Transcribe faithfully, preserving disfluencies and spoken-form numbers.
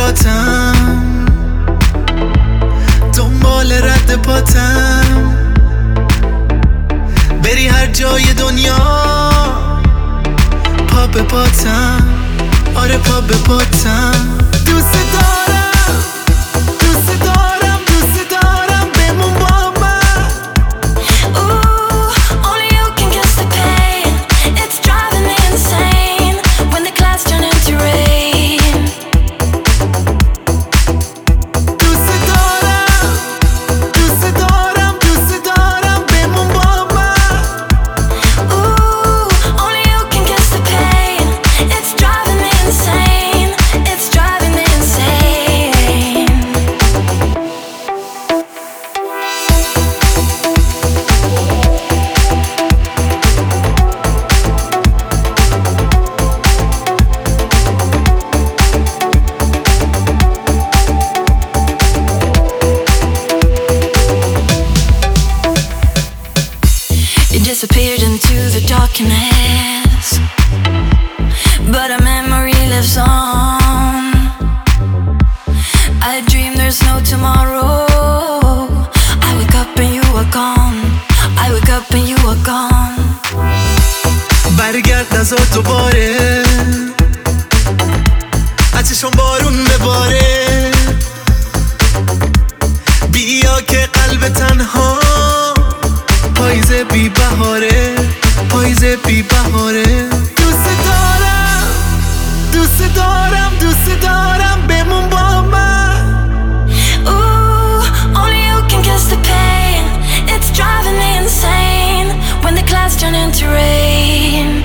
پاتم، دنبال رد پاتم، بری هر جای دنیا پا به پاتم، آره پا به پاتم. دوست دارم دوست دارم دوست دارم بمون با من. Ooh, only you can guess the pain. It's driving me insane when the clouds turn into rain. دوست دارم دوست دارم دوست دارم بمون با من. Ooh, only you can guess the pain. It's driving me insane. It's driving me insane. You disappeared into the darkness, but a memory lives on. I dream there's no tomorrow. I wake up and you are gone. I wake up and you are gone. برگرد نزار دوباره، از چشم بارون بباره، بیا که قلب تنها پاییز بی بهاره، پاییز بی بهاره. دوست دارم دوست دارم دوست دارم بمون با من. Ooh, only you can guess the pain. It's driving me insane when the clouds turn into rain.